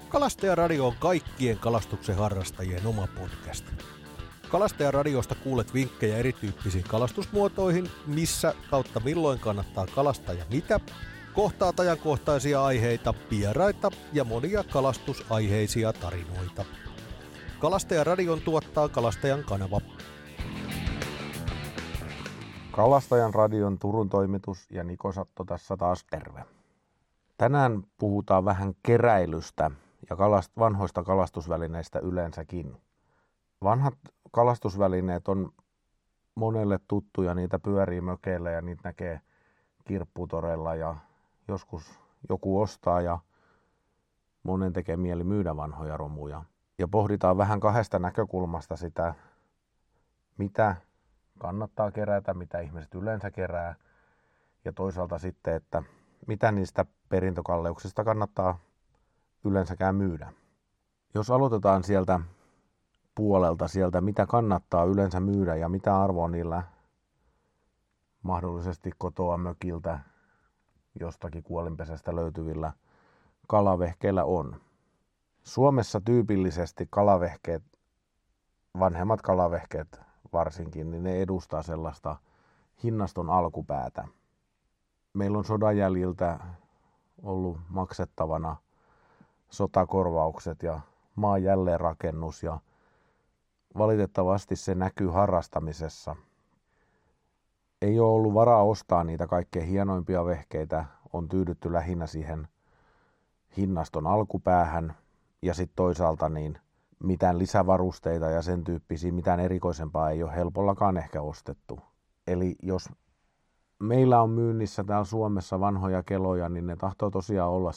Kalastajaradio on kaikkien kalastuksen harrastajien oma podcast. Kalastajaradiosta kuulet vinkkejä erityyppisiin kalastusmuotoihin, missä kautta milloin kannattaa kalastaa ja mitä, kohtaat ajankohtaisia aiheita, vieraita ja monia kalastusaiheisia tarinoita. Kalastajaradion tuottaa Kalastajan kanava. Kalastajan radion Turun toimitus ja Niko Satto tässä taas terve. Tänään puhutaan vähän keräilystä ja vanhoista kalastusvälineistä yleensäkin. Vanhat kalastusvälineet on monelle tuttuja, niitä pyörii mökeillä ja niitä näkee kirpputoreilla ja joskus joku ostaa ja monen tekee mieli myydä vanhoja romuja. Ja pohditaan vähän kahdesta näkökulmasta sitä, mitä kannattaa kerätä, mitä ihmiset yleensä kerää ja toisaalta sitten, että mitä niistä perintökalleuksista kannattaa yleensäkään myydä. Jos aloitetaan sieltä puolelta, mitä kannattaa yleensä myydä ja mitä arvoa niillä mahdollisesti kotoa mökiltä jostakin kuolinpesästä löytyvillä kalavehkeillä on. Suomessa tyypillisesti kalavehkeet, vanhemmat kalavehkeet varsinkin, niin ne edustaa sellaista hinnaston alkupäätä. Meillä on sodan jäljiltä ollut maksettavana sotakorvaukset ja maan jälleenrakennus ja valitettavasti se näkyy harrastamisessa. Ei ole ollut varaa ostaa niitä kaikkein hienoimpia vehkeitä, on tyydytty lähinnä siihen hinnaston alkupäähän ja sitten toisaalta niin mitään lisävarusteita ja sen tyyppisiä, mitään erikoisempaa ei ole helpollakaan ehkä ostettu. Eli jos meillä on myynnissä täällä Suomessa vanhoja keloja, niin ne tahtoo tosiaan olla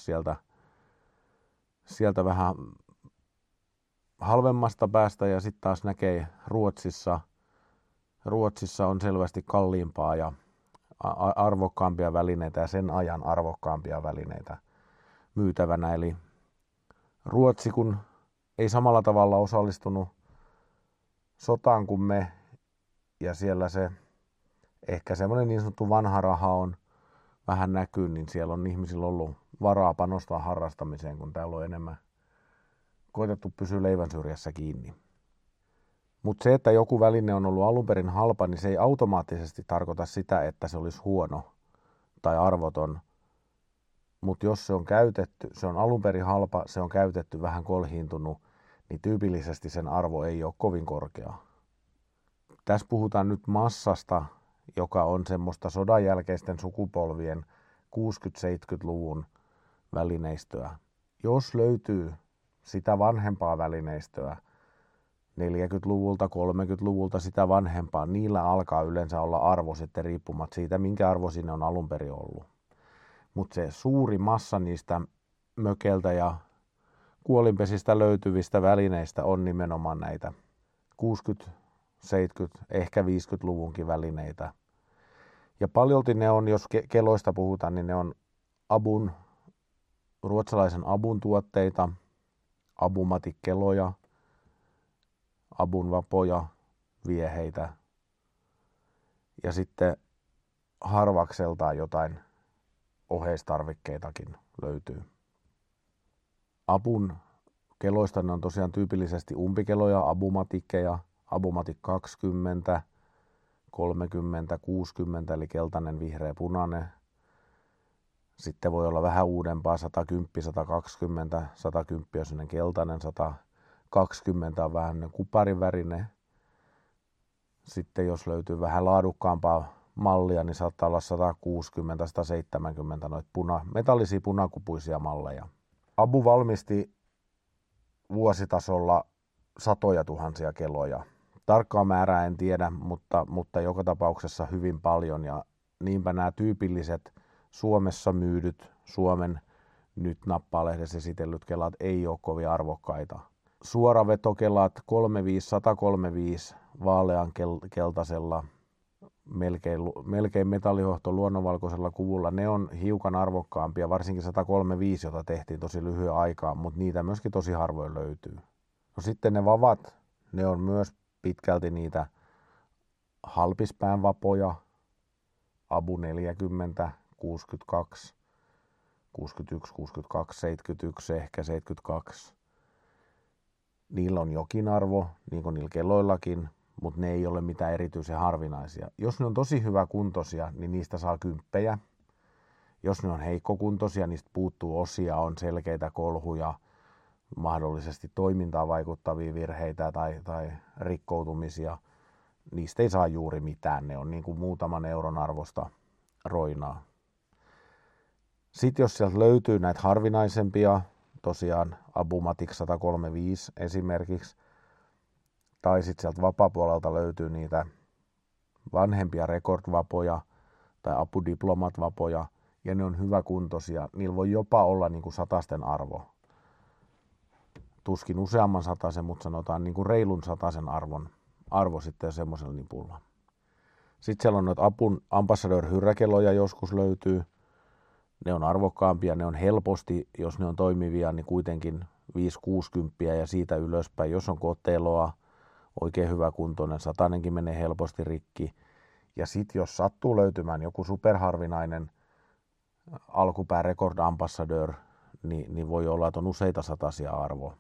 sieltä vähän halvemmasta päästä ja sitten taas näkee Ruotsissa on selvästi kalliimpaa ja arvokkaampia välineitä ja sen ajan arvokkaampia välineitä myytävänä. Eli Ruotsi, kun ei samalla tavalla osallistunut sotaan kuin me ja siellä se ehkä semmoinen niin sanottu vanha raha on vähän näkyy, niin siellä on ihmisillä ollut varaa panostaa harrastamiseen, kun täällä on enemmän koitettu pysyä leivän syrjässä kiinni. Mutta se, että joku väline on ollut alun perin halpa, niin se ei automaattisesti tarkoita sitä, että se olisi huono tai arvoton. Mutta jos se on käytetty, se on alun perin halpa, se on käytetty vähän kolhiintunut, niin tyypillisesti sen arvo ei ole kovin korkea. Tässä puhutaan nyt massasta, joka on semmoista sodan jälkeisten sukupolvien 60-70-luvun välineistöä. Jos löytyy sitä vanhempaa välineistöä, 40-luvulta, 30-luvulta sitä vanhempaa, niillä alkaa yleensä olla arvo sitten riippumatta siitä, minkä arvo sinne on alun perin ollut. Mutta se suuri massa niistä mökeltä ja kuolinpesistä löytyvistä välineistä on nimenomaan näitä 60, 70, ehkä 50-luvunkin välineitä. Ja paljolti ne on, jos keloista puhutaan, niin ne on ruotsalaisen Abun tuotteita, Abumatic-keloja, Abun vapoja, vieheitä ja sitten harvakseltaan jotain oheistarvikkeitakin löytyy. Abun keloista ne on tosiaan tyypillisesti umpikeloja, Abumatickeja, Abumatic 20, 30, 60 eli keltainen, vihreä, punainen. Sitten voi olla vähän uudempaa, 110, 120, 110 on sellainen keltainen, 120 on vähän kuparin värinen. Sitten jos löytyy vähän laadukkaampaa mallia, niin saattaa olla 160, 170 noita metallisia punakupuisia malleja. Abu valmisti vuositasolla satoja tuhansia keloja. Tarkkaa määrää en tiedä, mutta joka tapauksessa hyvin paljon ja niinpä nämä tyypilliset Suomessa myydyt, Suomen nyt nappalehdessä esitellyt kelat ei ole kovin arvokkaita. Suoravetokelat 35, 135 vaalean keltaisella, melkein metallihohto luonnonvalkoisella kuvulla, ne on hiukan arvokkaampia, varsinkin 135, jota tehtiin tosi lyhyen aikaa, mutta niitä myöskin tosi harvoin löytyy. No sitten ne vavat, ne on myös pitkälti niitä halpispään vapoja, Abu 40, 62, 61, 62, 71, ehkä 72. Niillä on jokin arvo, niin kuin niillä kelloillakin, mutta ne ei ole mitään erityisen harvinaisia. Jos ne on tosi hyväkuntoisia, niin niistä saa 10. Jos ne on heikkokuntoisia, niistä puuttuu osia, on selkeitä kolhuja, mahdollisesti toimintaan vaikuttavia virheitä tai rikkoutumisia. Niistä ei saa juuri mitään, ne on niin kuin muutaman euron arvosta roinaa. Sitten jos sieltä löytyy näitä harvinaisempia, tosiaan Abumatic 135 esimerkiksi, tai sitten sieltä vapapuolelta löytyy niitä vanhempia rekordvapoja tai Abu Diplomat-vapoja, ja ne on hyväkuntoisia, niillä voi jopa olla niin kuin satasten arvo. Tuskin useamman satasen, mutta sanotaan niin kuin reilun satasen arvo sitten semmoisella nipulla. Sitten siellä on noita Abun Ambassador-hyrräkelloja joskus löytyy. Ne on arvokkaampia, ne on helposti, jos ne on toimivia, niin kuitenkin 5-60 ja siitä ylöspäin. Jos on koteloa, oikein hyväkuntoinen, satanenkin menee helposti rikki. Ja sitten jos sattuu löytymään joku superharvinainen alkupää Record Ambassador, niin voi olla, että on useita satasia arvoa.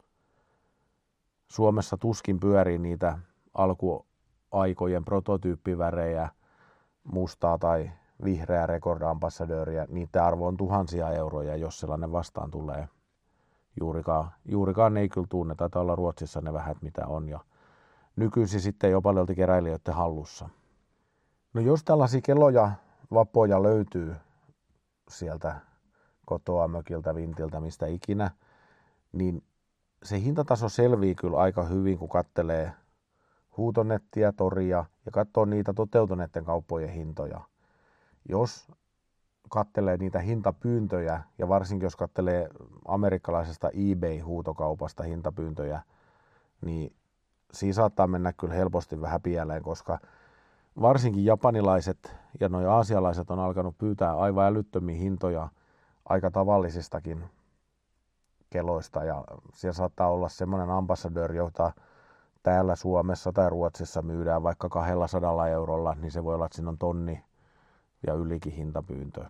Suomessa tuskin pyörii niitä alkuaikojen prototyyppivärejä, mustaa tai vihreää Record Ambassadoria. Niiden arvo on tuhansia euroja, jos sellainen vastaan tulee. Juurikaan ei kyllä tunne, taitaa olla Ruotsissa ne vähät mitä on. Ja nykyisin sitten jo paljolti keräilijöiden hallussa. No jos tällaisia kelloja, vapoja löytyy sieltä kotoa, mökiltä, vintiltä, mistä ikinä, niin se hintataso selvii kyllä aika hyvin, kun katselee huutonettiä, toria ja katsoo niitä toteutuneiden kauppojen hintoja. Jos katselee niitä hintapyyntöjä ja varsinkin jos katselee amerikkalaisesta eBay-huutokaupasta hintapyyntöjä, niin siinä saattaa mennä kyllä helposti vähän pieleen, koska varsinkin japanilaiset ja nuo aasialaiset on alkanut pyytää aivan älyttömiä hintoja aika tavallisistakin keloista. Ja siellä saattaa olla semmoinen ambassador, jota täällä Suomessa tai Ruotsissa myydään vaikka 200 eurolla, niin se voi olla, että siinä on tonni ja ylikin hintapyyntö.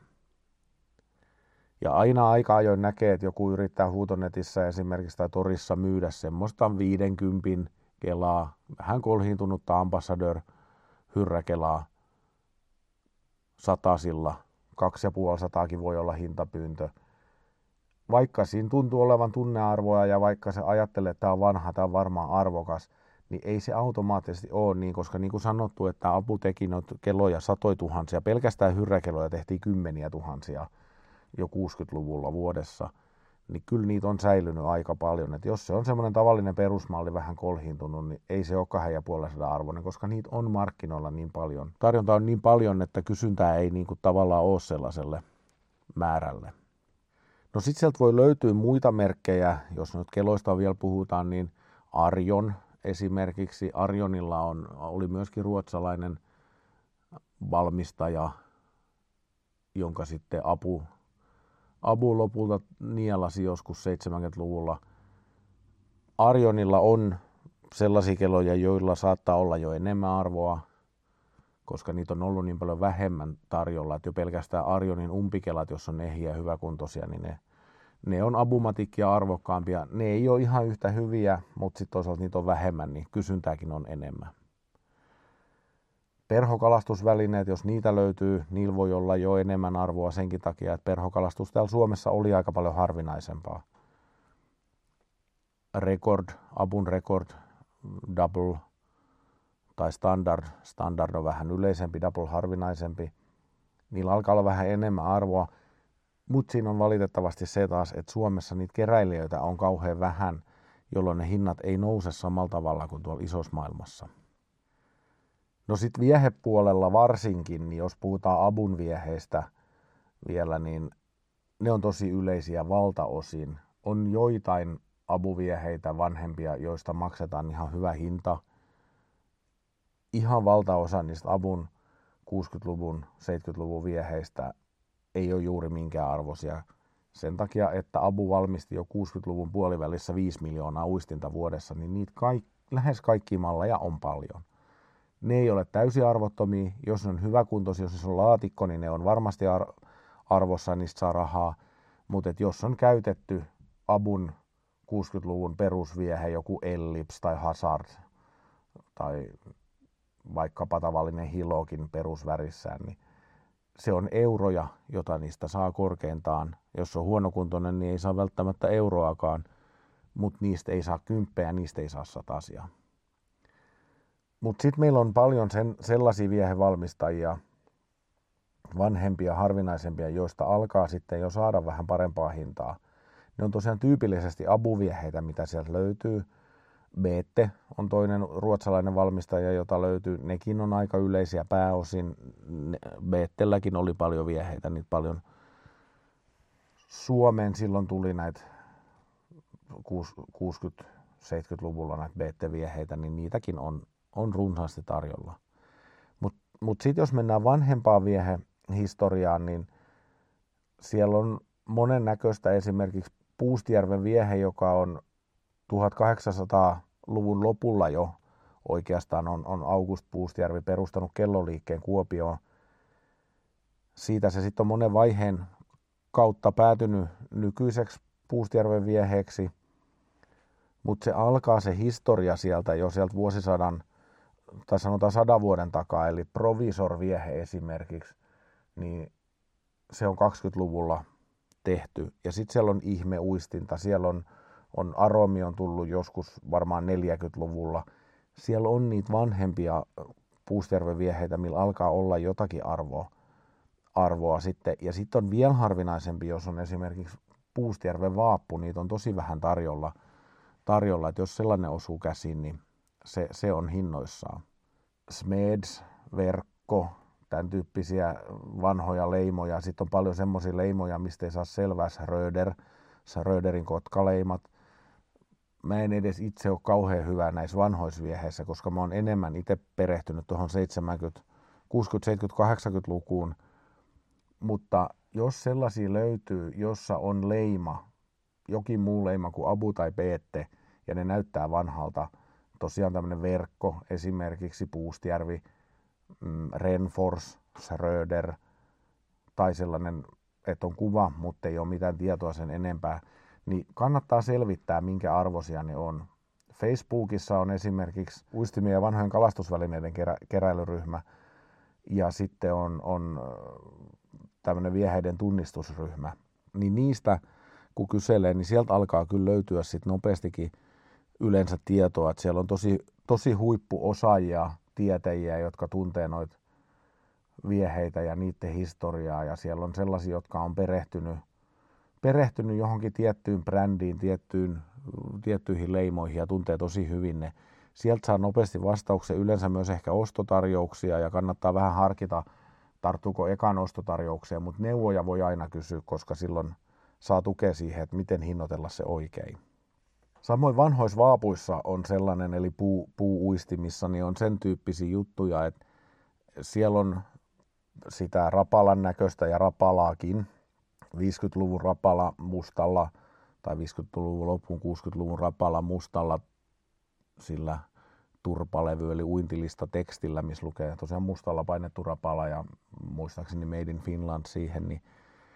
Ja aina aika ajoin näkee, että joku yrittää huutonetissä esimerkiksi tai torissa myydä semmoista 50 kelaa, vähän kolhiintunutta ambassador hyrräkelaa satasilla, 250 voi olla hintapyyntö. Vaikka siinä tuntuu olevan tunnearvoa ja vaikka se ajattelee, että tämä on vanha, tämä on varmaan arvokas, niin ei se automaattisesti ole niin, koska niin kuin sanottu, että Abu teki noita kelloja satoja tuhansia, pelkästään hyrräkelloja tehtiin 10 000 jo 60-luvulla vuodessa, niin kyllä niitä on säilynyt aika paljon. Et jos se on semmoinen tavallinen perusmalli vähän kolhiintunut, niin ei se ole 250 arvoinen, koska niitä on markkinoilla niin paljon. Tarjonta on niin paljon, että kysyntää ei niin kuin tavallaan ole sellaiselle määrälle. No sitten sieltä voi löytyä muita merkkejä, jos nyt keloista vielä puhutaan, niin Arion esimerkiksi. Arionilla oli myöskin ruotsalainen valmistaja, jonka sitten Abu lopulta nielasi joskus 70-luvulla. Arionilla on sellaisia kelloja, joilla saattaa olla jo enemmän arvoa, koska niitä on ollut niin paljon vähemmän tarjolla, että jo pelkästään Arionin umpikelat, jos on ehjiä ja hyväkuntoisia, niin ne on Abumatickia arvokkaampia. Ne ei ole ihan yhtä hyviä, mutta sitten toisaalta niitä on vähemmän, niin kysyntääkin on enemmän. Perhokalastusvälineet, jos niitä löytyy, niillä voi olla jo enemmän arvoa senkin takia, että perhokalastus täällä Suomessa oli aika paljon harvinaisempaa. Abun Record, Double tai Standard on vähän yleisempi, Double harvinaisempi. Niillä alkaa olla vähän enemmän arvoa, mutta siinä on valitettavasti se taas, että Suomessa niitä keräilijöitä on kauhean vähän, jolloin ne hinnat ei nouse samalla tavalla kuin tuolla isossa maailmassa. No sitten viehepuolella varsinkin, niin jos puhutaan Abun vieheistä vielä, niin ne on tosi yleisiä valtaosin. On joitain Abu-vieheitä vanhempia, joista maksetaan ihan hyvä hinta. Ihan valtaosa niistä Abun 60-luvun, 70-luvun vieheistä ei ole juuri minkään arvoisia. Sen takia, että Abu valmisti jo 60-luvun puolivälissä 5 miljoonaa uistinta vuodessa, niin niitä lähes kaikkia malleja on paljon. Ne ei ole täysin arvottomia. Jos ne on hyväkuntoisia, jos se on laatikko, niin ne on varmasti arvossa, niistä saa rahaa. Mutta jos on käytetty Abun 60-luvun perusviehe, joku Ellipse tai Hazard tai vaikkapa tavallinen Hilokin perusvärissään, niin se on euroja, jota niistä saa korkeintaan. Jos on huonokuntoinen, niin ei saa välttämättä euroakaan, mutta niistä ei saa 10, niistä ei saa 100. Mutta sitten meillä on paljon sellaisia viehevalmistajia, vanhempia, harvinaisempia, joista alkaa sitten jo saada vähän parempaa hintaa. Ne on tosiaan tyypillisesti abuvieheitä, mitä sieltä löytyy. Bete on toinen ruotsalainen valmistaja, jota löytyy. Nekin on aika yleisiä pääosin. Betelläkin oli paljon vieheitä, niitä paljon. Suomeen silloin tuli näitä 60-70-luvulla näitä Bete-vieheitä, niin niitäkin on runsaasti tarjolla. Mut sitten jos mennään vanhempaan viehehistoriaan, niin siellä on monennäköistä, esimerkiksi Puustijärven viehe, joka on 1800-luvun lopulla jo oikeastaan on August Puustijärvi perustanut kelloliikkeen Kuopioon. Siitä se sitten on monen vaiheen kautta päätynyt nykyiseksi Puustijärven vieheeksi, mutta se alkaa se historia sieltä jo sieltä vuosisadan tai sanotaan 100 vuoden takaa, eli Provisor-viehe esimerkiksi, niin se on 20-luvulla tehty. Ja sitten siellä on ihmeuistinta, siellä on Aromi on tullut joskus varmaan 40-luvulla. Siellä on niitä vanhempia Puustijärven vieheitä, millä alkaa olla jotakin arvoa sitten. Ja sitten on vielä harvinaisempi, jos on esimerkiksi Puustijärven vaappu, niitä on tosi vähän tarjolla, että jos sellainen osuu käsiin, niin se on hinnoissaan. Smeds, verkko, tämän tyyppisiä vanhoja leimoja. Sitten on paljon semmoisia leimoja, mistä ei saa selvää. Schröderin kotkaleimat. Mä en edes itse ole kauhean hyvä näissä vanhoissa vieheissä, koska mä oon enemmän itse perehtynyt tuohon 70, 60, 70, 80-lukuun. Mutta jos sellaisia löytyy, jossa on leima, jokin muu leima kuin Abu tai Bete, ja ne näyttää vanhalta, tosiaan tämmöinen verkko, esimerkiksi Puustijärvi, Renfors, Schröder, tai sellainen, että on kuva, mutta ei ole mitään tietoa sen enempää, niin kannattaa selvittää, minkä arvoisia ne on. Facebookissa on esimerkiksi uistimien ja vanhojen kalastusvälineiden keräilyryhmä, ja sitten on tämmöinen vieheiden tunnistusryhmä. Niin niistä, kun kyselee, niin sieltä alkaa kyllä löytyä sitten nopeastikin yleensä tietoa, että siellä on tosi huippuosaajia, tietäjiä, jotka tuntee noita vieheitä ja niiden historiaa, ja siellä on sellaisia, jotka on perehtynyt johonkin tiettyyn brändiin, tiettyihin leimoihin ja tuntee tosi hyvin ne. Sieltä saa nopeasti vastauksia, yleensä myös ehkä ostotarjouksia, ja kannattaa vähän harkita, tarttuuko ekan ostotarjoukseen, mutta neuvoja voi aina kysyä, koska silloin saa tukea siihen, että miten hinnoitella se oikein. Samoin vanhoissa vaapuissa on sellainen, eli puuuistimissa, niin on sen tyyppisiä juttuja, että siellä on sitä rapalan näköistä ja rapalaakin. 50-luvun rapala mustalla tai 50-luvun lopun 60-luvun rapala mustalla sillä turpalevy eli uintilista tekstillä, missä lukee tosiaan mustalla painettu rapala ja muistaakseni Made in Finland siihen, niin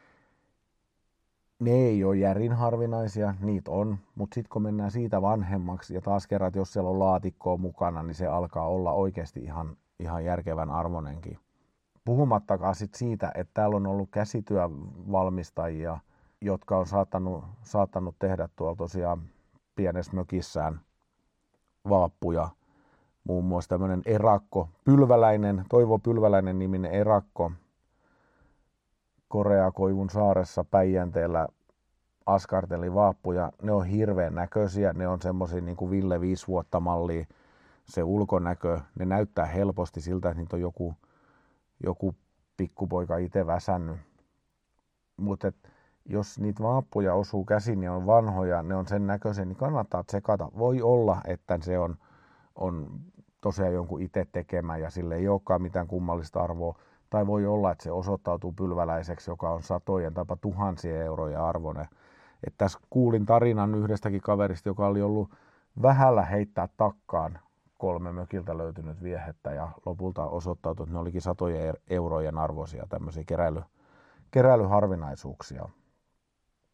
ne ei ole järin harvinaisia, niitä on, mutta sitten kun mennään siitä vanhemmaksi ja taas kerran, jos siellä on laatikkoa mukana, niin se alkaa olla oikeasti ihan järkevän arvonenkin. Puhumattakaan sit siitä, että täällä on ollut käsityövalmistajia, jotka on saattanut tehdä tuolla tosiaan pienessä mökissään vaappuja. Muun muassa tämmöinen erakko, Toivo Pylväläinen niminen erakko, Koreakoivun saaressa Päijänteellä askarteli vaappuja. Ne on hirveän näköisiä, ne on semmoisia niin kuin Ville 5 vuotta mallia, se ulkonäkö. Ne näyttää helposti siltä, että niitä on joku pikkupoika itse väsännyt. Mutta jos niitä vaappuja osuu käsiin, niin on vanhoja, ne on sen näköisiä, niin kannattaa tsekata. Voi olla, että se on tosiaan jonkun itse tekemä ja sille ei olekaan mitään kummallista arvoa. Tai voi olla, että se osoittautuu pylväläiseksi, joka on satojen tai tuhansien euroja arvoinen. Että tässä kuulin tarinan yhdestäkin kaverista, joka oli ollut vähällä heittää takkaan 3 mökiltä löytynyt viehettä ja lopulta osoittautui, että ne olikin satojen eurojen arvoisia tämmöisiä keräilyharvinaisuuksia.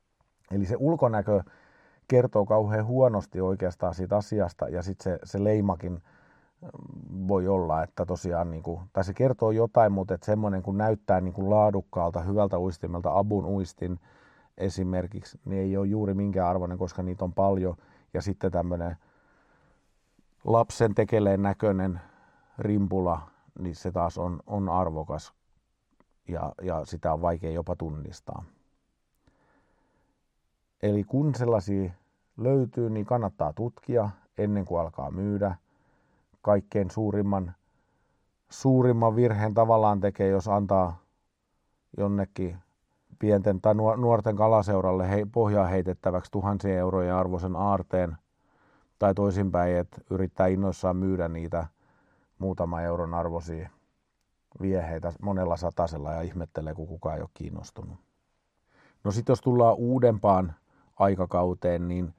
Eli se ulkonäkö kertoo kauhean huonosti oikeastaan siitä asiasta, ja sitten se leimakin voi olla, että tosiaan, tai se kertoo jotain, mutta että semmoinen kun näyttää laadukkaalta, hyvältä uistimelta, Abun uistin esimerkiksi, niin ei ole juuri minkään arvoinen, koska niitä on paljon, ja sitten tämmöinen lapsen tekeleen näköinen rimpula, niin se taas on arvokas, ja sitä on vaikea jopa tunnistaa. Eli kun sellaisia löytyy, niin kannattaa tutkia ennen kuin alkaa myydä. Kaikkein suurimman virheen tavallaan tekee, jos antaa jonnekin pienten tai nuorten kalaseuralle pohjaa heitettäväksi 1000 eurojen arvoisen aarteen, tai toisinpäin, että yrittää innoissaan myydä niitä muutaman euron arvoisia vieheitä monella satasella ja ihmettelee, kun kukaan ei ole kiinnostunut. No sitten jos tullaan uudempaan aikakauteen, niin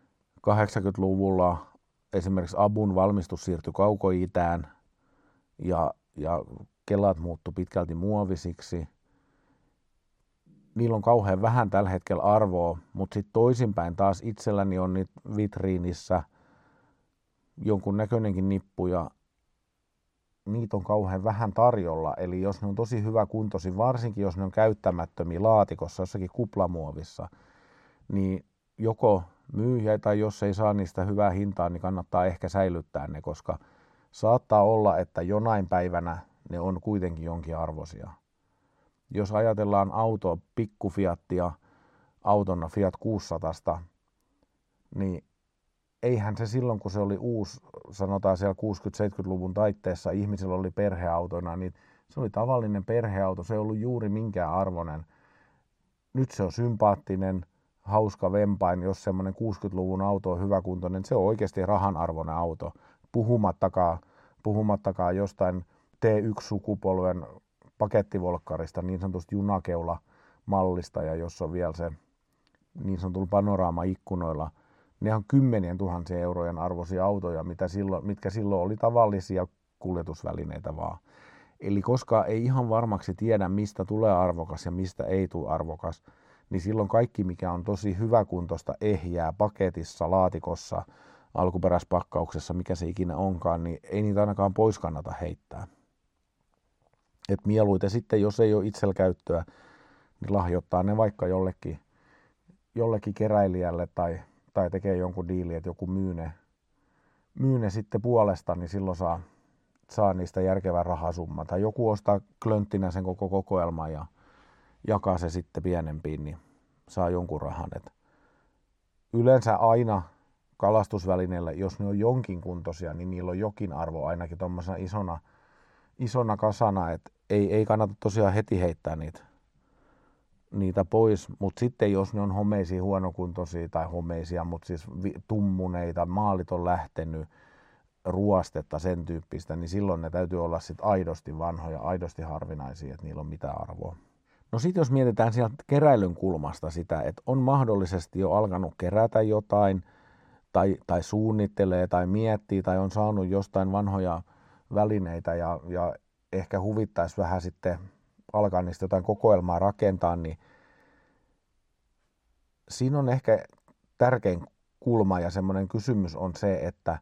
80-luvulla esimerkiksi Abun valmistus siirtyi Kaukoitään ja kelat muuttui pitkälti muovisiksi. Niillä on kauhean vähän tällä hetkellä arvoa, mutta sitten toisinpäin taas itselläni on niitä vitriinissä jonkun näköinenkin nippu ja niitä on kauhean vähän tarjolla. Eli jos ne on tosi hyvä kuntoisin, varsinkin jos ne on käyttämättömiä laatikossa, jossakin kuplamuovissa, niin joko myyjä tai jos ei saa niistä hyvää hintaa, niin kannattaa ehkä säilyttää ne, koska saattaa olla, että jonain päivänä ne on kuitenkin jonkin arvoisia. Jos ajatellaan autoa, pikkufiattia, autona Fiat 600, niin eihän se silloin, kun se oli uusi, sanotaan siellä 60-70-luvun taitteessa, ihmisillä oli perheautona, niin se oli tavallinen perheauto, se ei ollut juuri minkään arvoinen. Nyt se on sympaattinen, hauska vempain, jos semmoinen 60-luvun auto on hyväkuntoinen, se on oikeasti rahanarvoinen auto. Puhumattakaan jostain T1-sukupolven pakettivolkkarista, niin sanotusta junakeula-mallista, ja jos on vielä se niin sanotulla panoraama-ikkunoilla, ne on 10 000 eurojen arvoisia autoja, mitkä silloin oli tavallisia kuljetusvälineitä vaan. Eli koska ei ihan varmaksi tiedä, mistä tulee arvokas ja mistä ei tule arvokas, niin silloin kaikki, mikä on tosi hyväkuntoista, ehjää, paketissa, laatikossa, alkuperäispakkauksessa, mikä se ikinä onkaan, niin ei niitä ainakaan pois kannata heittää. Et mieluiten sitten, jos ei ole itsellä käyttöä, niin lahjoittaa ne vaikka jollekin keräilijälle tai tekee jonkun diili, että joku myy ne sitten puolesta, niin silloin saa niistä järkevän rahasumman. Tai joku ostaa klönttinä sen koko kokoelman ja jakaa se sitten pienempiin, niin saa jonkun rahan. Et yleensä aina kalastusvälineillä, jos ne on jonkin kuntoisia, niin niillä on jokin arvo ainakin tuommoisena isona kasana, että ei kannata tosiaan heti heittää niitä pois, mutta sitten jos ne on homeisia, huonokuntoisia tai homeisia, mutta siis tummuneita, maalit on lähtenyt, ruostetta, sen tyyppistä, niin silloin ne täytyy olla sitten aidosti vanhoja, aidosti harvinaisia, että niillä on mitään arvoa. No sitten jos mietitään sieltä keräilyn kulmasta sitä, että on mahdollisesti jo alkanut kerätä jotain, tai suunnittelee, tai miettii, tai on saanut jostain vanhoja välineitä, ja ehkä huvittaisi vähän sitten alkaa niistä jotain kokoelmaa rakentaa, niin siinä on ehkä tärkein kulma ja semmoinen kysymys on se, että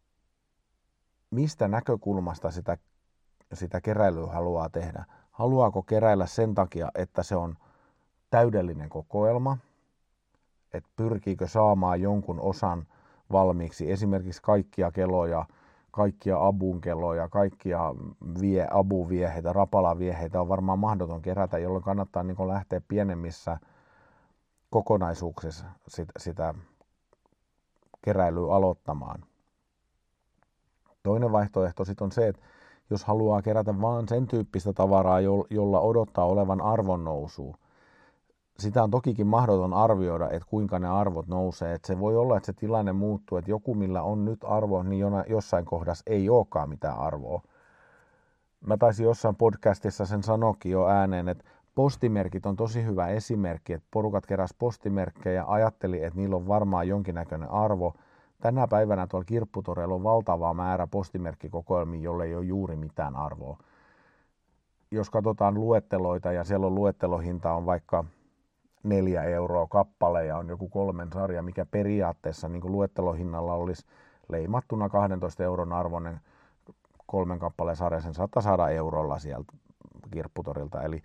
mistä näkökulmasta sitä keräilyä haluaa tehdä. Haluaako keräillä sen takia, että se on täydellinen kokoelma, että pyrkiikö saamaan jonkun osan valmiiksi, esimerkiksi kaikkia keloja, kaikkia abunkeloja, kaikkia abuvieheitä, rapalavieheitä on varmaan mahdoton kerätä, jolloin kannattaa niin lähteä pienemmissä kokonaisuuksissa sitä keräilyä aloittamaan. Toinen vaihtoehto sitten on se, että jos haluaa kerätä vaan sen tyyppistä tavaraa, jolla odottaa olevan arvonnousua. Sitä on tokikin mahdoton arvioida, että kuinka ne arvot nousee. Että se voi olla, että se tilanne muuttuu, että joku, millä on nyt arvo, niin jossain kohdassa ei olekaan mitään arvoa. Mä taisin jossain podcastissa sen sanokin jo ääneen, että postimerkit on tosi hyvä esimerkki, että porukat keräs postimerkkejä ja ajatteli, että niillä on varmaan jonkinnäköinen arvo. Tänä päivänä tuolla kirpputoreilla on valtava määrä postimerkkikokoelmia, jolle ei ole juuri mitään arvoa. Jos katsotaan luetteloita ja siellä on luettelohinta on vaikka 4 euroa kappale ja on joku 3 sarja, mikä periaatteessa niin kuin luettelohinnalla olisi leimattuna 12 euron arvoinen 3 kappaleen sarja, sen saattaa saada eurolla sieltä kirpputorilta. Eli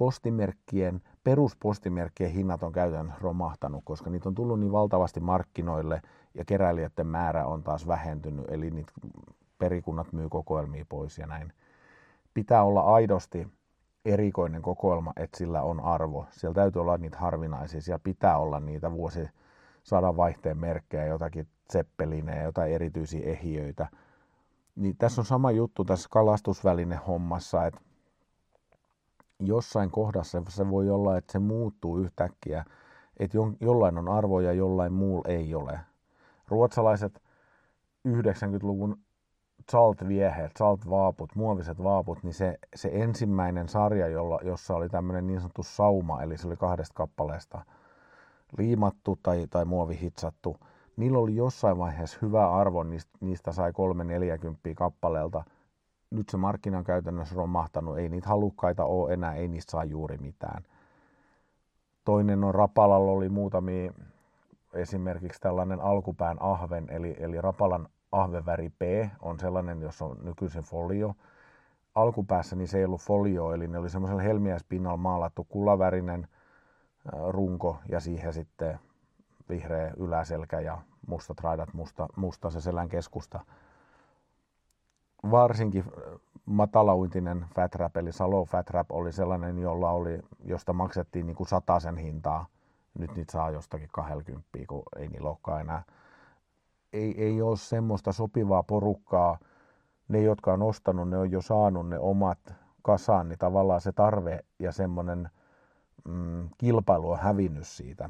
peruspostimerkkien hinnat on käytännössä romahtanut, koska niitä on tullut niin valtavasti markkinoille ja keräilijöiden määrä on taas vähentynyt, eli niitä perikunnat myy kokoelmia pois ja näin. Pitää olla aidosti erikoinen kokoelma, että sillä on arvo. Siellä täytyy olla niitä harvinaisia, siellä pitää olla niitä vuosisadan vaihteen merkkejä, jotakin zeppelinejä, jotain erityisiä ehiöitä. Niin tässä on sama juttu tässä kalastusvälinehommassa, että jossain kohdassa se voi olla, että se muuttuu yhtäkkiä, että jollain on arvo ja jollain muulla ei ole. Ruotsalaiset 90-luvun saltvieheet, saltvaaput, muoviset vaaput, niin se ensimmäinen sarja, jossa oli tämmöinen niin sanottu sauma, eli se oli 2 kappaleesta liimattu tai muovihitsattu, niillä oli jossain vaiheessa hyvä arvo, niistä sai 3-40 kappaleelta. Nyt se markkina on käytännössä romahtanut, ei niitä halukkaita ole enää, ei niistä saa juuri mitään. Toinen on Rapalalla oli muutamia, esimerkiksi tällainen alkupään ahven, eli Rapalan ahvenväri P on sellainen, jossa on nykyisin folio. Alkupäässä niin se ei ollut folio, eli ne oli semmoisella helmiäispinnalla maalattu kulavärinen runko ja siihen sitten vihreä yläselkä ja mustat raidat, musta se selän keskusta. Varsinkin matalauintinen fat wrap, eli Salo fat wrap oli sellainen, josta maksettiin niin kuin 100 hintaa. Nyt niitä saa jostakin 20, kun ei niillä olekaan enää. Ei ole semmoista sopivaa porukkaa. Ne, jotka on ostanut, ne on jo saanut ne omat kasaan, niin tavallaan se tarve ja semmoinen kilpailu on hävinnyt siitä.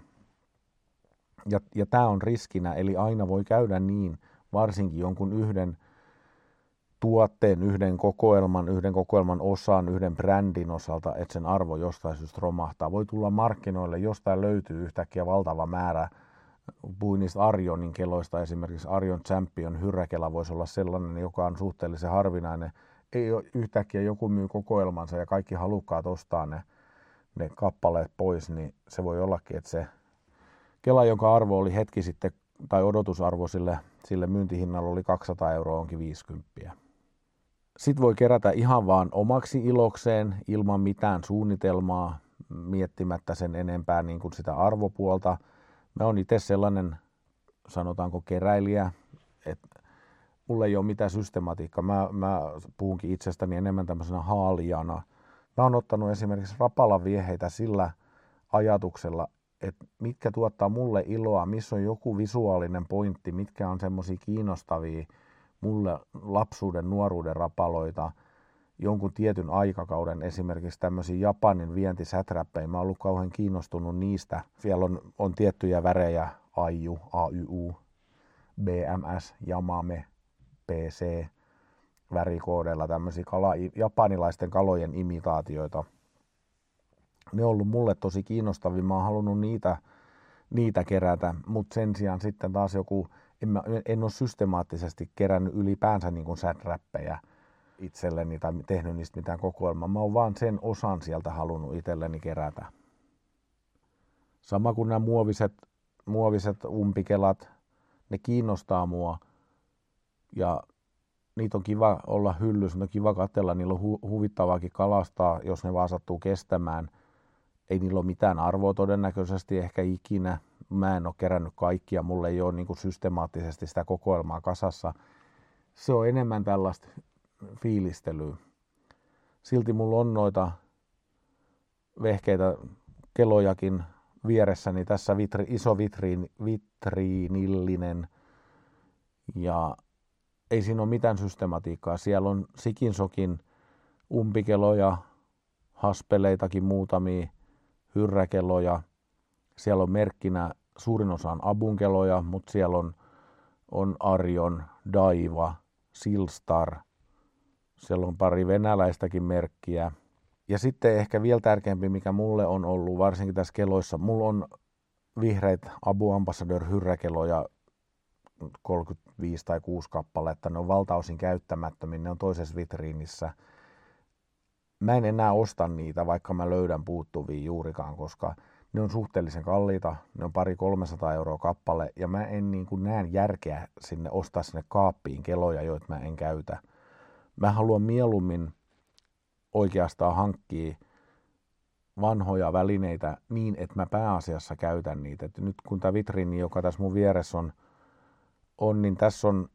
Ja tämä on riskinä, eli aina voi käydä niin, varsinkin jonkun yhden tuotteen, yhden kokoelman osan, yhden brändin osalta, että sen arvo jostain syystä romahtaa. Voi tulla markkinoille, jostain löytyy yhtäkkiä valtava määrä. Puhuin niistä Arionin keloista, esimerkiksi Arion Champion hyrräkela voisi olla sellainen, joka on suhteellisen harvinainen. Ei ole yhtäkkiä joku myy kokoelmansa ja kaikki halukkaat ostaa ne kappaleet pois, niin se voi ollakin, että se kela, jonka arvo oli hetki sitten, tai odotusarvo sille myyntihinnalla oli 200 euroa, onkin 50. Sitten voi kerätä ihan vaan omaksi ilokseen, ilman mitään suunnitelmaa, miettimättä sen enempää niin kuin sitä arvopuolta. Mä oon itse sellainen, sanotaanko keräilijä, että mulla ei ole mitään systematiikkaa. Mä puhunkin itsestäni enemmän tämmöisenä haalijana. Mä oon ottanut esimerkiksi Rapalan vieheitä sillä ajatuksella, että mitkä tuottaa mulle iloa, missä on joku visuaalinen pointti, mitkä on semmoisia kiinnostavia mulle lapsuuden, nuoruuden rapaloita, jonkun tietyn aikakauden, esimerkiksi tämmöisiä Japanin vientisäträppejä. Mä oon ollut kauhean kiinnostunut niistä. Siellä on tiettyjä värejä, AIU, AYU, BMS, Yamame, PC, värikoodeilla tämmöisiä japanilaisten kalojen imitaatioita. Ne on ollut mulle tosi kiinnostavia. Mä oon halunnut niitä kerätä, mutta sen sijaan sitten taas en ole systemaattisesti kerännyt ylipäänsä niin kuin säträppejä itselleni tai tehnyt niistä mitään kokoelmaa. Mä oon vaan sen osan sieltä halunnut itselleni kerätä. Sama kuin nämä muoviset umpikelat, ne kiinnostaa mua ja niitä on kiva olla hyllyssä, on kiva katsella, niillä on huvittavaakin kalastaa, jos ne vaan sattuu kestämään. Ei niillä ole mitään arvoa todennäköisesti, ehkä ikinä. Mä en ole kerännyt kaikkia, mulla ei ole niin kuin systemaattisesti sitä kokoelmaa kasassa. Se on enemmän tällaista fiilistelyä. Silti mulla on noita vehkeitä, kelojakin vieressäni. Tässä iso vitriinillinen ja ei siinä ole mitään systematiikkaa. Siellä on sikinsokin umpikeloja, haspeleitakin muutamia, hyrräkeloja. Siellä on merkkinä suurin osa on abunkeloja, mutta siellä on Arion, Daiwa, Silstar. Siellä on pari venäläistäkin merkkiä. Ja sitten ehkä vielä tärkeämpi, mikä mulle on ollut, varsinkin tässä keloissa, mulla on vihreitä Abu Ambassador hyrräkeloja 35 tai 6 kappaletta. Ne on valtaosin käyttämättömiä, ne on toisessa vitriinissä. Mä en enää osta niitä, vaikka mä löydän puuttuvia juurikaan, koska ne on suhteellisen kalliita, ne on 200-300 euroa kappale, ja mä en niin kuin näe järkeä ostaa sinne kaappiin keloja, joita mä en käytä. Mä haluan mieluummin oikeastaan hankkia vanhoja välineitä niin, että mä pääasiassa käytän niitä. Et nyt kun tämä vitriini, joka tässä mun vieressä on, niin tässä on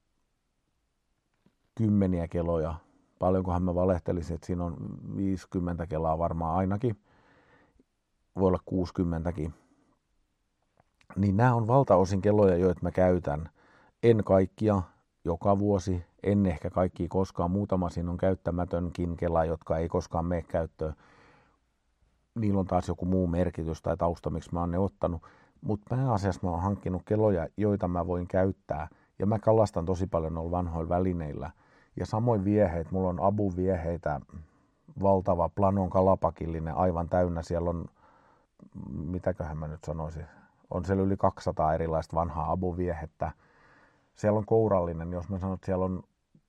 10 keloja. Paljonkohan mä valehtelisin, että siinä on 50 kelaa varmaan ainakin. Voi olla 60kin. Niin nämä on valtaosin kelloja, joita mä käytän. En kaikkia joka vuosi, en ehkä kaikkia koskaan. Muutama siinä on käyttämätönkin kela, jotka ei koskaan mene käyttöön. Niillä on taas joku muu merkitys tai tausta, miksi mä oon ne ottanut. Mutta pääasiassa mä oon hankkinut keloja, joita mä voin käyttää. Ja mä kalastan tosi paljon noilla vanhoilla välineillä. Ja samoin vieheet, mulla on abuvieheitä, valtava planon kalapakillinen, aivan täynnä. Siellä on, mitäköhän mä nyt sanoisin, on siellä yli 200 erilaista vanhaa abuviehettä. Siellä on kourallinen, jos mä sanon, että siellä on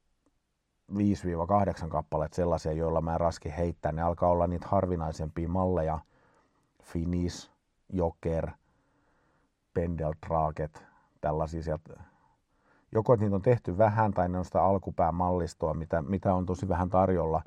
5-8 kappaletta sellaisia, joilla mä en raski heittää. Ne alkaa olla niitä harvinaisempia malleja. Finis, Joker, Pendeltraget, tällaisia sieltä. Joko että niitä on tehty vähän tai ne on sitä alkupäämallistoa, mitä on tosi vähän tarjolla.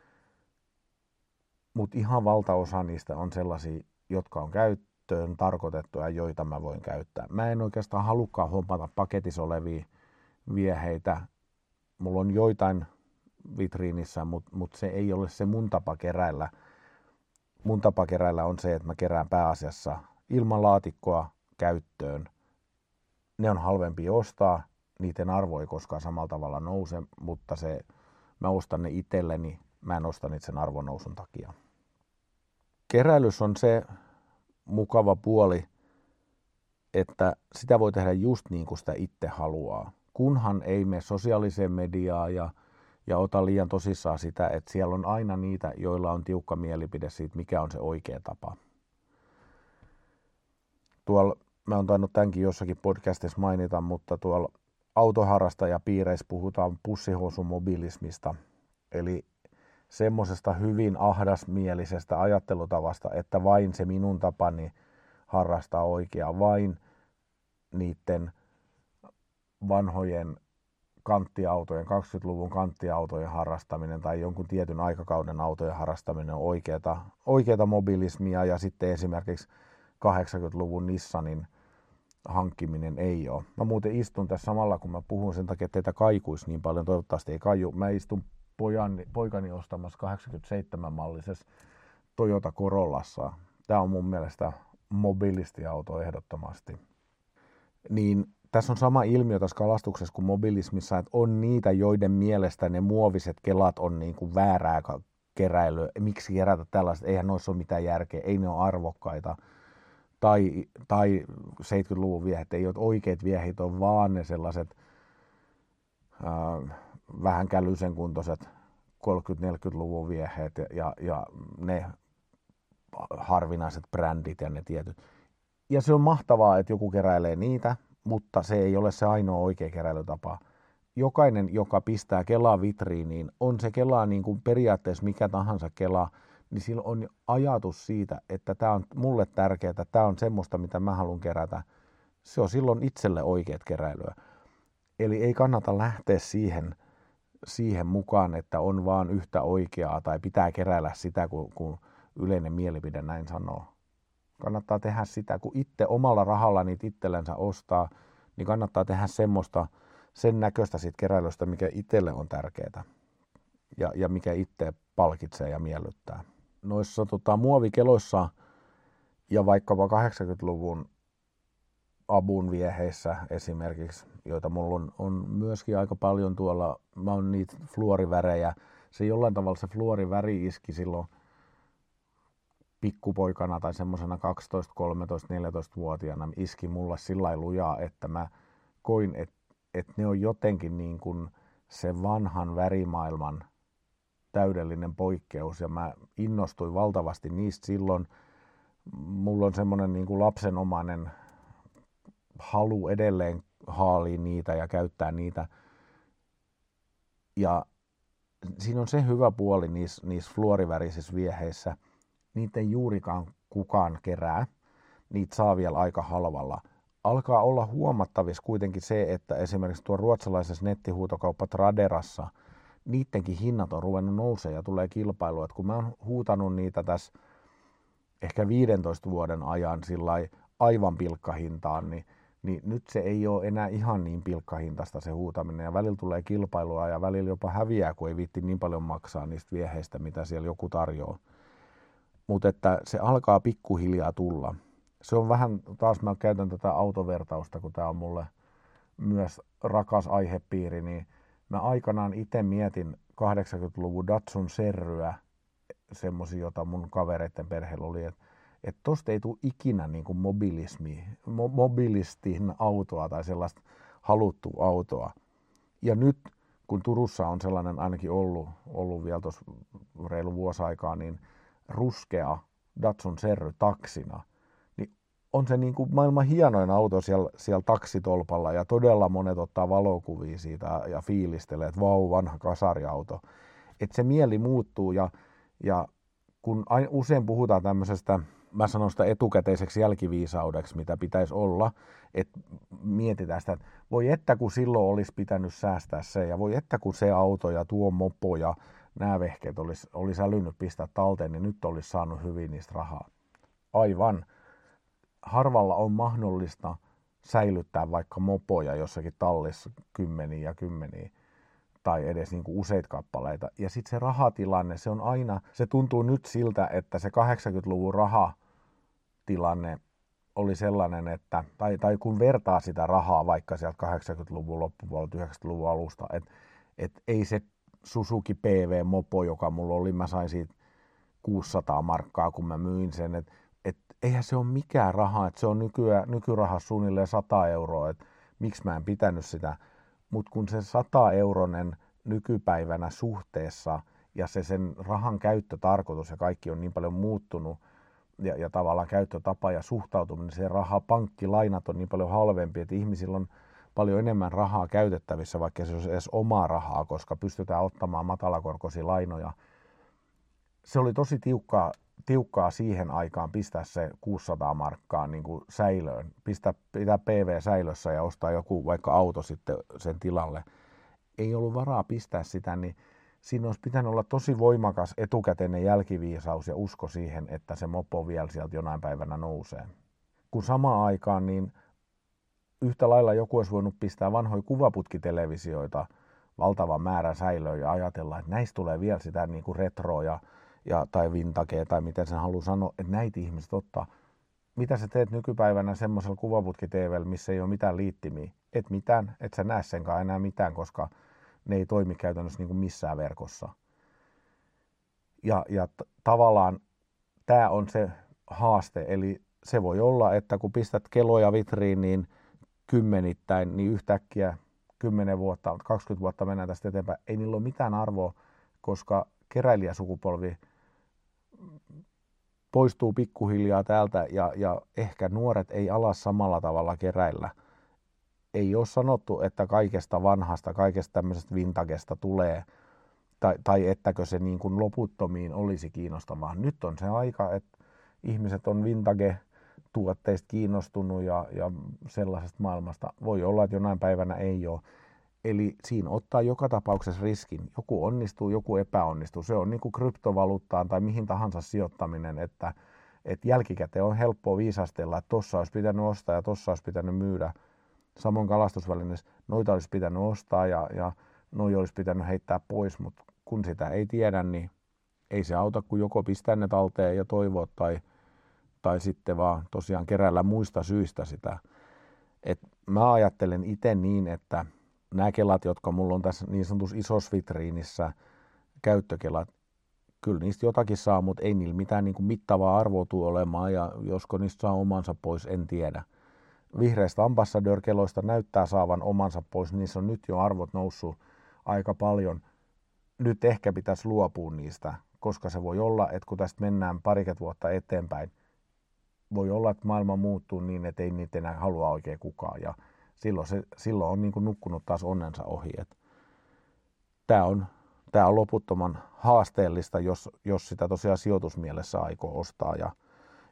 Mutta ihan valtaosa niistä on sellaisia, jotka on käyttöön tarkoitettuja, joita mä voin käyttää. Mä en oikeastaan halukkaan hommata paketissa olevia vieheitä. Mulla on joitain vitriinissä, mutta se ei ole se mun tapa keräillä. Mun tapa keräillä on se, että mä kerään pääasiassa ilman laatikkoa käyttöön. Ne on halvempi ostaa, niiden arvo ei koskaan samalla tavalla nouse, mutta mä ostan ne itselleni, mä en osta niitä sen arvonnousun takia. Keräilys on se mukava puoli, että sitä voi tehdä just niin kuin sitä itse haluaa. Kunhan ei mene sosiaaliseen mediaan ja ota liian tosissaan sitä, että siellä on aina niitä, joilla on tiukka mielipide siitä, mikä on se oikea tapa. Tuolla, mä oon tainnut tämänkin jossakin podcastissa mainita, mutta tuolla autoharrastajapiireissä puhutaan pussihousumubilismista, eli semmoisesta hyvin ahdasmielisestä ajattelutavasta, että vain se minun tapani harrastaa oikeaa, vain niiden vanhojen kanttiautojen, 20-luvun kanttiautojen harrastaminen tai jonkun tietyn aikakauden autojen harrastaminen on oikeata mobilismia, ja sitten esimerkiksi 80-luvun Nissanin hankkiminen ei ole. Mä muuten istun tässä samalla, kun mä puhun sen takia, että teitä kaikuisi niin paljon, toivottavasti ei kaiju. Mä istun poikani ostamassa 87-mallisessa Toyota Corollassa. Tää on mun mielestä mobilistiauto ehdottomasti. Niin tässä on sama ilmiö tässä kalastuksessa kuin mobilismissa, että on niitä, joiden mielestä ne muoviset kelat on niin kuin väärää keräilyä. Miksi kerätä tällaista? Eihän noissa ole mitään järkeä, ei ne ole arvokkaita. Tai 70-luvun viehet, ei ole oikeat viehit, on vaan ne sellaiset vähän kälyisen kuntoiset 30-40-luvun vieheet ja ne harvinaiset brändit ja ne tietyt. Ja se on mahtavaa, että joku keräilee niitä, mutta se ei ole se ainoa oikea keräilytapa. Jokainen, joka pistää kelaa vitriiniin, on se kelaa niin kuin periaatteessa mikä tahansa kela, niin sillä on ajatus siitä, että tämä on mulle tärkeää, tämä on semmoista, mitä mä haluan kerätä. Se on silloin itselle oikeat keräilyä. Eli ei kannata lähteä siihen mukaan, että on vaan yhtä oikeaa tai pitää keräillä sitä, kun yleinen mielipide näin sanoo. Kannattaa tehdä sitä, kun itse omalla rahalla niitä itsellensä ostaa, niin kannattaa tehdä sen näköistä siitä keräilystä, mikä itselle on tärkeää ja mikä itse palkitsee ja miellyttää. Noissa muovikeloissa ja vaikkapa 80-luvun abun vieheissä esimerkiksi, joita mulla on myöskin aika paljon tuolla, mä oon niitä fluorivärejä. Se jollain tavalla se fluoriväri iski silloin pikkupoikana tai semmoisena 12, 13, 14-vuotiaana iski mulle sillä lailla lujaa, että mä koin, että ne on jotenkin niin kuin se vanhan värimaailman täydellinen poikkeus, ja mä innostuin valtavasti niistä silloin. Mulla on semmoinen niin kuin lapsenomainen halu edelleen haalia niitä ja käyttää niitä. Ja siinä on se hyvä puoli niissä fluorivärisissä vieheissä. Niitä ei juurikaan kukaan kerää. Niitä saa vielä aika halvalla. Alkaa olla huomattavissa kuitenkin se, että esimerkiksi tuo ruotsalaisessa nettihuutokauppa Traderassa, niidenkin hinnat on ruvennut nousemaan ja tulee kilpailua. Et kun mä oon huutanut niitä tässä ehkä 15 vuoden ajan sillai aivan pilkkahintaan, niin nyt se ei ole enää ihan niin pilkkahintaista se huutaminen. Ja välillä tulee kilpailua ja välillä jopa häviää, kun ei viitti niin paljon maksaa niistä vieheistä, mitä siellä joku tarjoaa. Mutta että se alkaa pikkuhiljaa tulla. Se on vähän, taas mä käytän tätä autovertausta, kun tämä on mulle myös rakas aihepiiri, niin mä aikanaan itse mietin 80-luvun Datsun Serryä, semmosia, jota mun kavereiden perheellä oli, että tosta ei tule ikinä niin kuin mobilistin autoa tai sellaista haluttua autoa. Ja nyt, kun Turussa on sellainen ainakin ollut vielä tuossa reilu vuosi aikaa, niin ruskea Datsun Serry taksina, niin on se niin kuin maailman hienoin auto siellä taksitolpalla ja todella monet ottaa valokuvia siitä ja fiilistelee, että vau, vanha kasariauto. Että se mieli muuttuu ja kun usein puhutaan tämmöisestä, mä sanon sitä etukäteiseksi jälkiviisaudeksi, mitä pitäisi olla, että mietitään sitä, että voi että kun silloin olisi pitänyt säästää se ja voi että kun se auto ja tuo mopo ja nämä vehkeet olisi älynyt pistää talteen, niin nyt olisi saanut hyvin niistä rahaa. Aivan. Harvalla on mahdollista säilyttää vaikka mopoja jossakin tallissa kymmeniä tai edes niin kuin useita kappaleita. Ja sitten se rahatilanne, se on aina, se tuntuu nyt siltä, että se 80-luvun rahatilanne oli sellainen, että, tai kun vertaa sitä rahaa vaikka sieltä 80-luvun loppupuolelta 90-luvun alusta, että ei se Suzuki PV-mopo, joka mulla oli, mä sain siitä 600 markkaa, kun mä myin sen, että eihän se ole mikään raha, että se on nykyrahassa suunnilleen 100 euroa, että miksi mä en pitänyt sitä. Mutta kun se 100-euronen nykypäivänä suhteessa ja se sen rahan käyttötarkoitus ja kaikki on niin paljon muuttunut ja tavallaan käyttötapa ja suhtautuminen, niin se raha, pankkilainat on niin paljon halvempi, että ihmisillä on paljon enemmän rahaa käytettävissä, vaikka se olisi edes omaa rahaa, koska pystytään ottamaan matalakorkoisia lainoja. Se oli tosi tiukkaa siihen aikaan pistää se 600 markkaa niin kuin säilöön, pitää PV säilössä ja ostaa joku vaikka auto sitten sen tilalle. Ei ollut varaa pistää sitä, niin siinä olisi pitänyt olla tosi voimakas etukäteinen jälkiviisaus ja usko siihen, että se mopo vielä sieltä jonain päivänä nousee. Kun samaan aikaan niin yhtä lailla joku olisi voinut pistää vanhoja kuvaputkitelevisioita valtavan määrän säilöön ja ajatella, että näistä tulee vielä sitä niin kuin retroa tai vintagea tai miten sen haluaa sanoa, että näitä ihmiset ottaa. Mitä sä teet nykypäivänä semmoisella kuvaputki-TV:llä, missä ei ole mitään liittimiä? Et mitään, et sä näe senkaan enää mitään, koska ne ei toimi käytännössä niin kuin missään verkossa. Ja tavallaan tämä on se haaste, eli se voi olla, että kun pistät keloja vitriiniin kymmenittäin, niin yhtäkkiä 10 vuotta, 20 vuotta mennään tästä eteenpäin, ei niillä ole mitään arvoa, koska keräilijäsukupolvi poistuu pikkuhiljaa täältä ja ehkä nuoret ei ala samalla tavalla keräillä. Ei ole sanottu, että kaikesta vanhasta, kaikesta tämmöisestä vintagesta tulee, tai ettäkö se niin kuin loputtomiin olisi kiinnostavaa. Nyt on se aika, että ihmiset on vintage-tuotteista kiinnostunut ja sellaisesta maailmasta. Voi olla, että jonain päivänä ei ole. Eli siinä ottaa joka tapauksessa riskin. Joku onnistuu, joku epäonnistuu. Se on niin kuin kryptovaluuttaan tai mihin tahansa sijoittaminen, että jälkikäteen on helppoa viisastella, että tossa olisi pitänyt ostaa ja tossa olisi pitänyt myydä. Samoin kalastusvälineessä noita olisi pitänyt ostaa ja noi olisi pitänyt heittää pois, mutta kun sitä ei tiedä, niin ei se auta, kun joko pistää ne talteen ja toivoa tai sitten vaan tosiaan keräillä muista syistä sitä. Et mä ajattelen itse niin, että nämä kelat, jotka mulla on tässä niin sanotussa isossa vitriinissä, käyttökelat, kyllä niistä jotakin saa, mutta ei niillä mitään niin kuin mittavaa arvoa tule olemaan, ja josko niistä saa omansa pois, en tiedä. Vihreistä ambassadör-keloista näyttää saavan omansa pois, niissä on nyt jo arvot noussut aika paljon. Nyt ehkä pitäisi luopua niistä, koska se voi olla, että kun tästä mennään parikymmentä vuotta eteenpäin, voi olla, että maailma muuttuu niin, että ei niitä enää halua oikein kukaan, ja silloin on niin kuin nukkunut taas onnensa ohi. Tämä on loputtoman haasteellista, jos sitä tosiaan sijoitusmielessä aikoo ostaa. Ja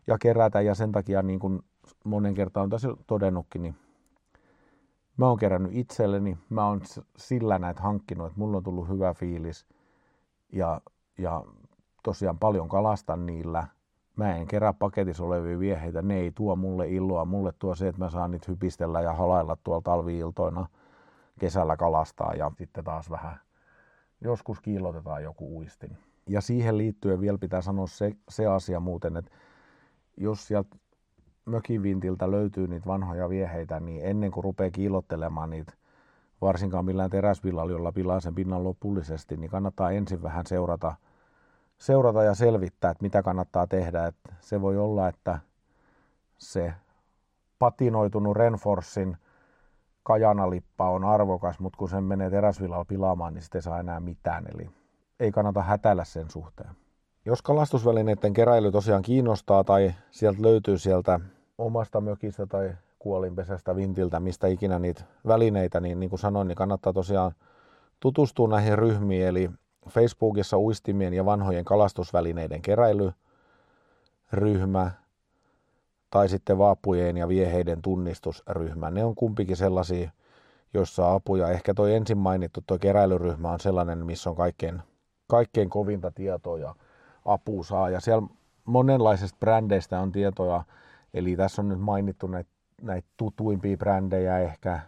ja kerätä, ja sen takia niin kuin monen kertaan on tässä todennutkin, niin mä oon kerännyt itselleni, mä oon sillä näitä hankkinut, että mulla on tullut hyvä fiilis ja tosiaan paljon kalastan niillä. Mä en kerää paketissa olevia vieheitä, ne ei tuo mulle iloa, mulle tuo se, että mä saan niitä hypistellä ja halailla tuolla talvi-iltoina, kesällä kalastaa ja sitten taas vähän joskus kiillotetaan joku uistin. Ja siihen liittyen vielä pitää sanoa se asia muuten, että jos sieltä mökivintiltä löytyy niitä vanhoja vieheitä, niin ennen kuin rupeaa kiillottelemaan niitä, varsinkaan millään teräsvillalla, jolla pilaa sen pinnan lopullisesti, niin kannattaa ensin vähän seurata ja selvittää, että mitä kannattaa tehdä. Että se voi olla, että se patinoitunut Renforcin kajanalippa on arvokas, mutta kun sen menee teräsvillalla pilaamaan, niin sitten ei saa enää mitään. Eli ei kannata hätäillä sen suhteen. Jos kalastusvälineiden keräily tosiaan kiinnostaa tai sieltä löytyy sieltä omasta mökistä tai kuolinpesästä, vintiltä, mistä ikinä niitä välineitä, niin kuin sanoin, niin kannattaa tosiaan tutustua näihin ryhmiin. Eli Facebookissa uistimien ja vanhojen kalastusvälineiden keräilyryhmä tai sitten vaappujen ja vieheiden tunnistusryhmä. Ne on kumpikin sellaisia, joissa on apuja. Ehkä toi ensin mainittu toi keräilyryhmä on sellainen, missä on kaikkein kovinta tietoa ja apua saa. Ja siellä monenlaisista brändeistä on tietoja. Eli tässä on nyt mainittu näitä tutuimpia brändejä, ehkä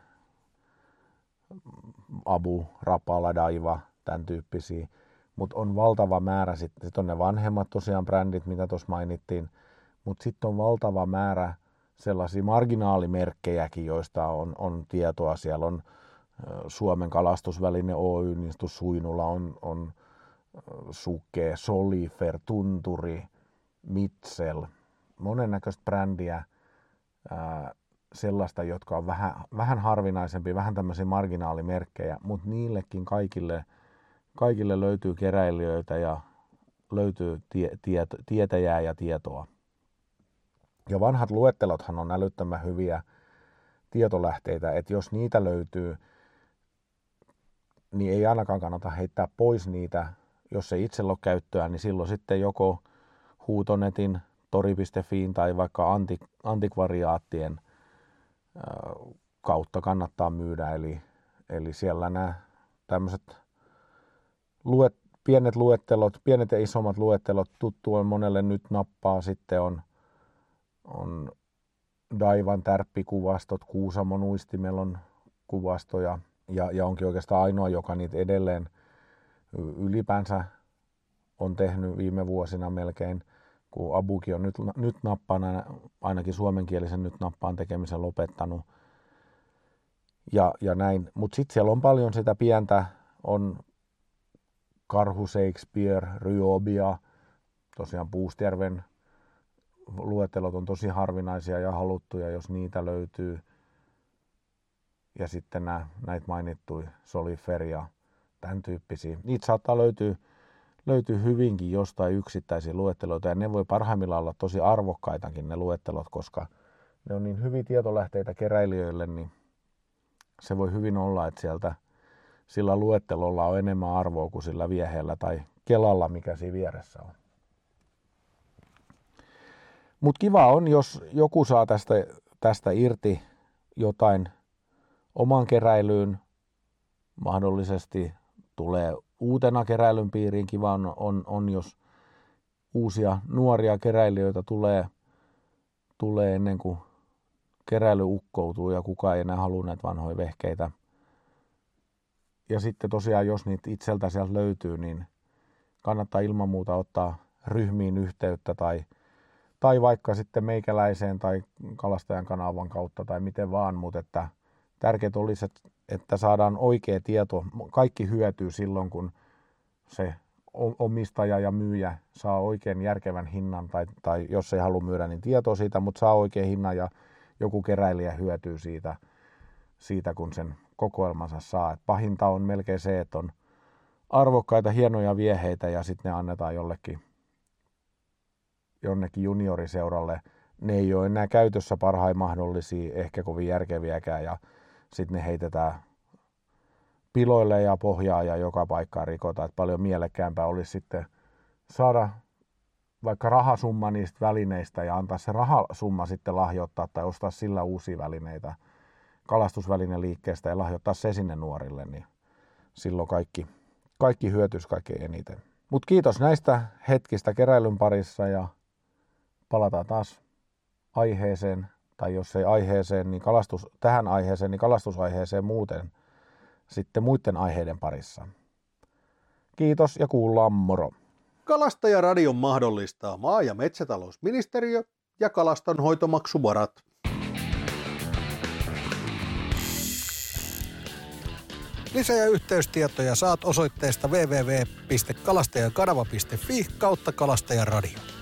Abu, Rapala, Daiwa, tämän tyyppisiä. Mutta on valtava määrä, sitten on ne vanhemmat tosiaan brändit, mitä tuossa mainittiin. Mutta sitten on valtava määrä sellaisia marginaalimerkkejäkin, joista on tietoa. Siellä on Suomen kalastusväline Oy, niin Suinula on Suke, Solifer, Tunturi, Mitchell. Monennäköistä brändiä, sellaista, jotka on vähän harvinaisempia, vähän tämmöisiä marginaalimerkkejä, mutta niillekin kaikille löytyy keräilijöitä ja löytyy tietäjää ja tietoa. Ja vanhat luettelothan on älyttömän hyviä tietolähteitä, että jos niitä löytyy, niin ei ainakaan kannata heittää pois niitä. Jos ei itsellä ole käyttöä, niin silloin sitten joko Huutonetin, tori.fiin tai vaikka antikvariaattien kautta kannattaa myydä. Eli siellä nämä tämmöiset pienet luettelot, pienet ja isommat luettelot tuttu on monelle nyt nappaa. Sitten on Daiwan tärppikuvastot, Kuusamon uistimella on kuvastoja ja onkin oikeastaan ainoa, joka niitä edelleen ylipäänsä on tehnyt viime vuosina melkein, kun Abukin on nyt nappaan, ainakin suomenkielisen nyt nappaan tekemisen lopettanut ja näin. Mutta sitten siellä on paljon sitä pientä, on Karhu, Shakespeare, Ryobia, tosiaan Puustjärven luettelot on tosi harvinaisia ja haluttuja, jos niitä löytyy. Ja sitten näitä mainittuja Solifer ja tämän tyyppisiä. Niitä saattaa löytyy hyvinkin jostain yksittäisiä luetteloita ja ne voi parhaimmillaan olla tosi arvokkaitakin ne luettelot, koska ne on niin hyviä tietolähteitä keräilijöille, niin se voi hyvin olla, että sieltä sillä luettelolla on enemmän arvoa kuin sillä vieheellä tai kelalla, mikä siinä vieressä on. Mutta kiva on, jos joku saa tästä irti jotain oman keräilyyn, mahdollisesti tulee uutena keräilyn piiriin. Kiva on jos uusia nuoria keräilijöitä tulee ennen kuin keräily ukkoutuu ja kukaan ei enää halua näitä vanhoja vehkeitä. Ja sitten tosiaan, jos niitä itseltä sieltä löytyy, niin kannattaa ilman muuta ottaa ryhmiin yhteyttä tai vaikka sitten meikäläiseen tai kalastajan kanavan kautta tai miten vaan, mutta että tärkeää olisi, että saadaan oikea tieto. Kaikki hyötyy silloin, kun se omistaja ja myyjä saa oikein järkevän hinnan tai jos ei halua myydä, niin tietoa siitä, mutta saa oikein hinnan ja joku keräilijä hyötyy siitä kun sen kokoelmansa saa. Et pahinta on melkein se, että on arvokkaita, hienoja vieheitä ja sitten ne annetaan jonnekin junioriseuralle. Ne ei ole enää käytössä parhain mahdollisia, ehkä kovin järkeviäkään ja sitten ne heitetään piloille ja pohjaa ja joka paikkaan rikotaan. Et paljon mielekkäämpää olisi sitten saada vaikka rahasumma niistä välineistä ja antaa se rahasumma sitten lahjoittaa tai ostaa sillä uusia välineitä kalastusvälineliikkeestä ja lahjoittaa se sinne nuorille, niin silloin kaikki hyötyisi kaikkein eniten. Mutta kiitos näistä hetkistä keräilyn parissa ja palataan taas aiheeseen, tai jos ei aiheeseen, niin tähän aiheeseen, niin kalastusaiheeseen muuten sitten muiden aiheiden parissa. Kiitos ja kuullaan, moro! Kalastajaradio mahdollistaa maa- ja metsätalousministeriö ja kalastonhoitomaksuvarat. Lisä- ja yhteystietoja saat osoitteesta www.kalastajakanava.fi/kalastajaradio.